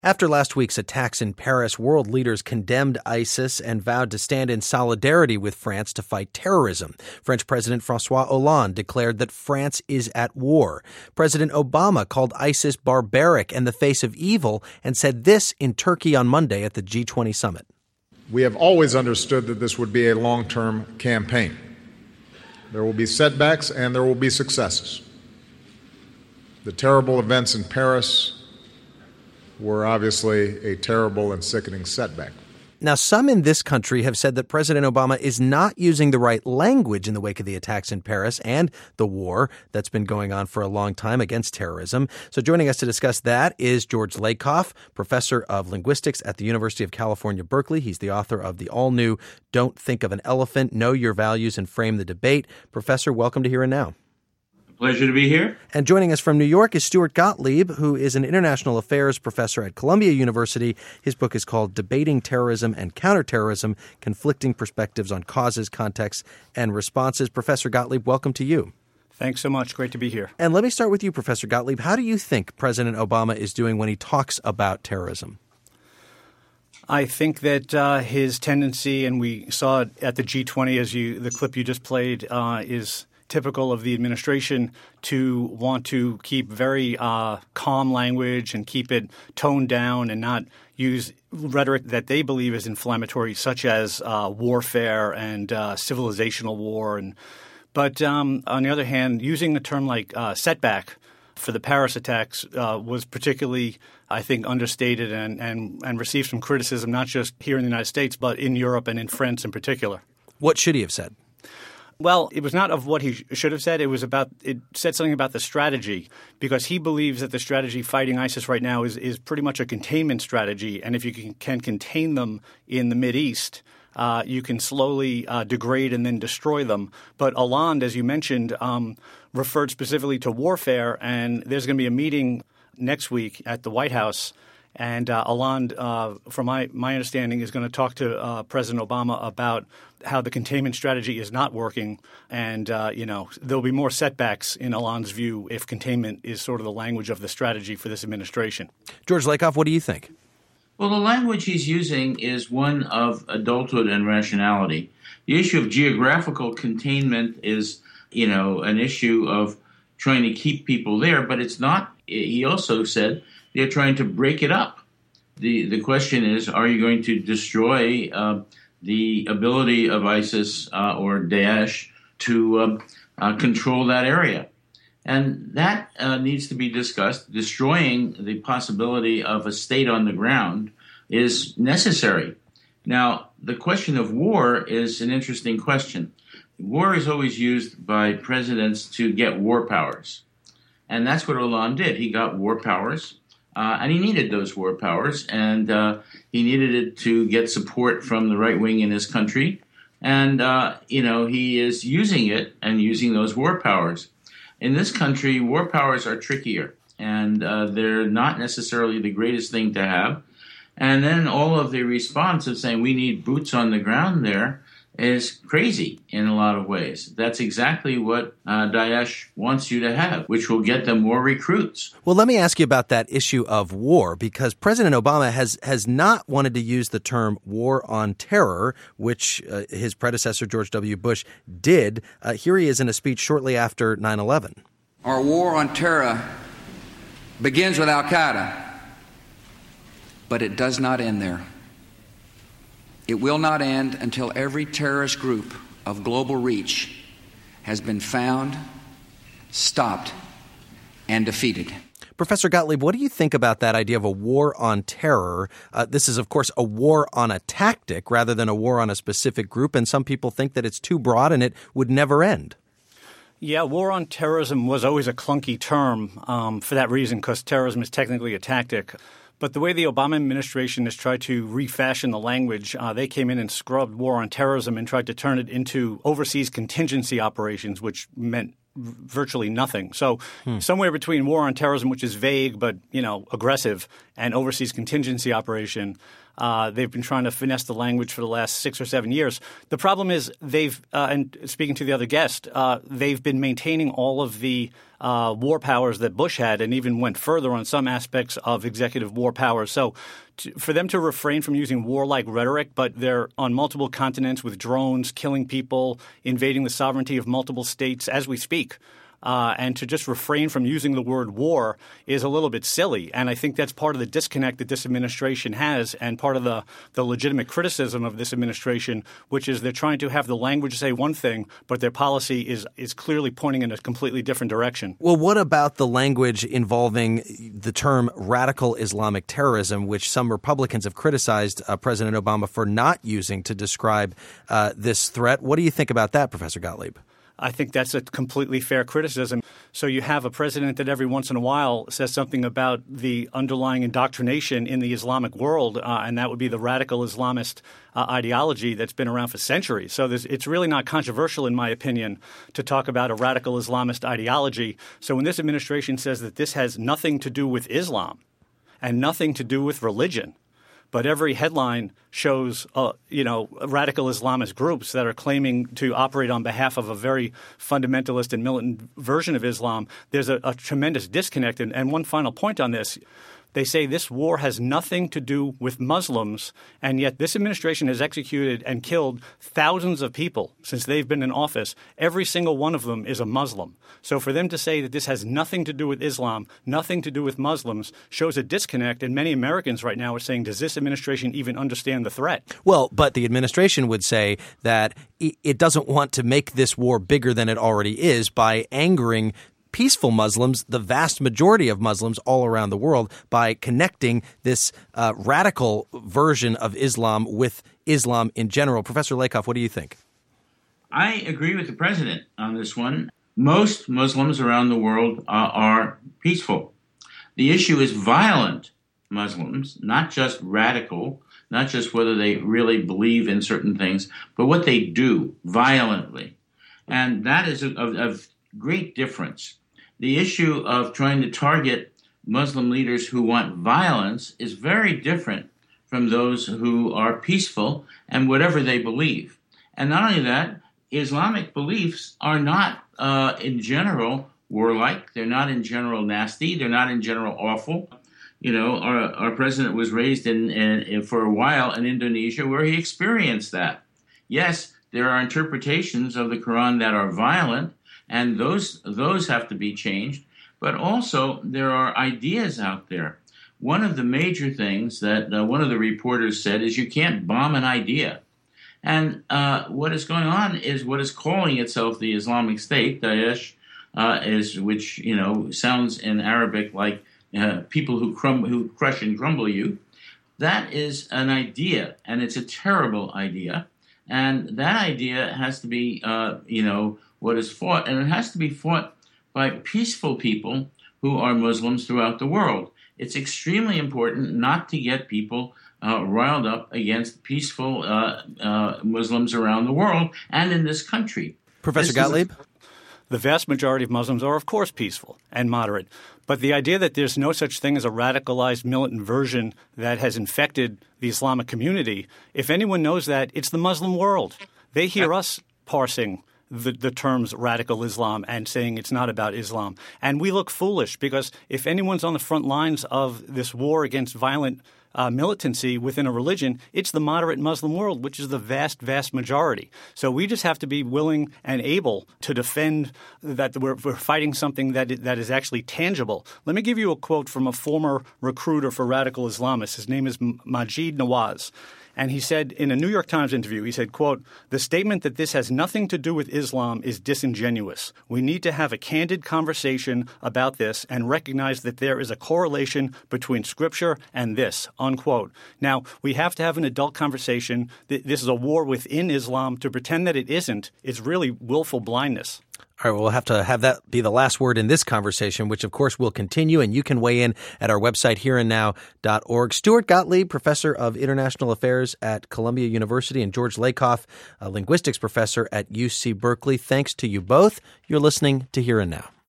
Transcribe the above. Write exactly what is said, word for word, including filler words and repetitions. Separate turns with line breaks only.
After last week's attacks in Paris, world leaders condemned ISIS and vowed to stand in solidarity with France to fight terrorism. French President François Hollande declared that France is at war. President Obama called ISIS barbaric and the face of evil and said this in Turkey on Monday at the G twenty summit.
We have always understood that this would be a long-term campaign. There will be setbacks and there will be successes. The terrible events in Paris were obviously a terrible and sickening setback.
Now, some in this country have said that President Obama is not using the right language in the wake of the attacks in Paris and the war that's been going on for a long time against terrorism. So joining us to discuss that is George Lakoff, professor of linguistics at the University of California, Berkeley. He's the author of the all-new Don't Think of an Elephant, Know Your Values and Frame the Debate. Professor, welcome to Here and Now.
Pleasure to be here.
And joining us from New York is Stuart Gottlieb, who is an international affairs professor at Columbia University. His book is called Debating Terrorism and Counterterrorism, Conflicting Perspectives on Causes, Contexts, and Responses. Professor Gottlieb, welcome to you.
Thanks so much. Great to be here.
And let me start with you, Professor Gottlieb. How do you think President Obama is doing when he talks about terrorism?
I think that uh, his tendency, and we saw it at the G twenty, as you the clip you just played, uh, is typical of the administration to want to keep very uh, calm language and keep it toned down and not use rhetoric that they believe is inflammatory, such as uh, warfare and uh, civilizational war. And but um, on the other hand, using a term like uh, setback for the Paris attacks uh, was particularly, I think, understated and, and, and received some criticism, not just here in the United States, but in Europe and in France in particular.
What should he have said?
Well, it was not of what he sh- should have said. It was about – it said something about the strategy, because he believes that the strategy fighting ISIS right now is, is pretty much a containment strategy. And if you can, can contain them in the Mideast, uh, you can slowly uh, degrade and then destroy them. But Hollande, as you mentioned, um, referred specifically to warfare, and there's going to be a meeting next week at the White House. And uh, Hollande, uh, from my, my understanding, is going to talk to uh, President Obama about how the containment strategy is not working. And, uh, you know, there'll be more setbacks in Hollande's view if containment is sort of the language of the strategy for this administration.
George Lakoff, what do you think?
Well, the language he's using is one of adulthood and rationality. The issue of geographical containment is, you know, an issue of trying to keep people there, but it's not. He also said they're trying to break it up. The the question is, are you going to destroy uh, the ability of ISIS uh, or Daesh to uh, uh, control that area? And that uh, needs to be discussed. Destroying the possibility of a state on the ground is necessary. Now, the question of war is an interesting question. War is always used by presidents to get war powers. And that's what Hollande did. He got war powers. Uh, and he needed those war powers, and uh, he needed it to get support from the right wing in his country. And, uh, you know, he is using it and using those war powers. In this country, war powers are trickier, and uh, they're not necessarily the greatest thing to have. And then all of the response of saying we need boots on the ground there is crazy in a lot of ways. That's exactly what uh, Daesh wants you to have, which will get them more recruits.
Well, let me ask you about that issue of war, because President Obama has has not wanted to use the term war on terror, which uh, his predecessor, George W. Bush, did. Uh, here he is in a speech shortly after nine eleven.
Our war on terror begins with al-Qaeda, but it does not end there. It will not end until every terrorist group of global reach has been found, stopped, and defeated.
Professor Gottlieb, what do you think about that idea of a war on terror? Uh, this is, of course, a war on a tactic rather than a war on a specific group, and some people think that it's too broad and it would never end.
Yeah, war on terrorism was always a clunky term um, for that reason, because terrorism is technically a tactic. But the way the Obama administration has tried to refashion the language, uh, they came in and scrubbed war on terrorism and tried to turn it into overseas contingency operations, which meant virtually nothing. So hmm. somewhere between war on terrorism, which is vague but, you know, aggressive, and overseas contingency operation, Uh, they've been trying to finesse the language for the last six or seven years. The problem is they've, uh, and speaking to the other guest, uh, they've been maintaining all of the uh, war powers that Bush had and even went further on some aspects of executive war powers. So to, for them to refrain from using warlike rhetoric, but they're on multiple continents with drones, killing people, invading the sovereignty of multiple states as we speak. Uh, and to just refrain from using the word war is a little bit silly. And I think that's part of the disconnect that this administration has and part of the, the legitimate criticism of this administration, which is they're trying to have the language say one thing, but their policy is, is clearly pointing in a completely different direction.
Well, what about the language involving the term radical Islamic terrorism, which some Republicans have criticized uh, President Obama for not using to describe uh, this threat? What do you think about that, Professor Gottlieb?
I think that's a completely fair criticism. So you have a president that every once in a while says something about the underlying indoctrination in the Islamic world, uh, and that would be the radical Islamist uh, ideology that's been around for centuries. So it's really not controversial, in my opinion, to talk about a radical Islamist ideology. So when this administration says that this has nothing to do with Islam and nothing to do with religion, but every headline shows, uh, you know, radical Islamist groups that are claiming to operate on behalf of a very fundamentalist and militant version of Islam. There's a, a tremendous disconnect. And, and one final point on this. They say this war has nothing to do with Muslims, and yet this administration has executed and killed thousands of people since they've been in office. Every single one of them is a Muslim. So for them to say that this has nothing to do with Islam, nothing to do with Muslims, shows a disconnect. And many Americans right now are saying, does this administration even understand the threat?
Well, but the administration would say that it doesn't want to make this war bigger than it already is by angering peaceful Muslims, the vast majority of Muslims all around the world, by connecting this uh, radical version of Islam with Islam in general. Professor Lakoff, what do you think?
I agree with the president on this one. Most Muslims around the world uh, are peaceful. The issue is violent Muslims, not just radical, not just whether they really believe in certain things, but what they do violently. And that is of, of great difference. The issue of trying to target Muslim leaders who want violence is very different from those who are peaceful and whatever they believe. And not only that, Islamic beliefs are not uh, in general warlike. They're not in general nasty. They're not in general awful. You know, our, our president was raised in, in, in for a while in Indonesia where he experienced that. Yes, there are interpretations of the Quran that are violent, and those those have to be changed. But also, there are ideas out there. One of the major things that uh, one of the reporters said is you can't bomb an idea. And uh, what is going on is what is calling itself the Islamic State, Daesh, uh, is which you know sounds in Arabic like uh, people who crum- who crush and crumble you. That is an idea, and it's a terrible idea. And that idea has to be, uh, you know, what is fought, and it has to be fought by peaceful people who are Muslims throughout the world. It's extremely important not to get people uh, riled up against peaceful uh, uh, Muslims around the world and in this country.
Professor
This
Gottlieb?
A-
The vast majority of Muslims are, of course, peaceful and moderate. But the idea that there's no such thing as a radicalized militant version that has infected the Islamic community, if anyone knows that, it's the Muslim world. They hear us parsing The, the terms radical Islam and saying it's not about Islam. And we look foolish because if anyone's on the front lines of this war against violent uh, militancy within a religion, it's the moderate Muslim world, which is the vast, vast majority. So we just have to be willing and able to defend that we're, we're fighting something that that is actually tangible. Let me give you a quote from a former recruiter for radical Islamists. His name is Majid Nawaz. And he said in a New York Times interview, he said, quote, "The statement that this has nothing to do with Islam is disingenuous. We need to have a candid conversation about this and recognize that there is a correlation between Scripture and this," unquote. Now, we have to have an adult conversation. This is a war within Islam. To pretend that it isn't is really willful blindness.
All right, well, we'll have to have that be the last word in this conversation, which, of course, will continue, and you can weigh in at our website, here and now dot org. Stuart Gottlieb, professor of international affairs at Columbia University, and George Lakoff, a linguistics professor at U C Berkeley. Thanks to you both. You're listening to Here and Now.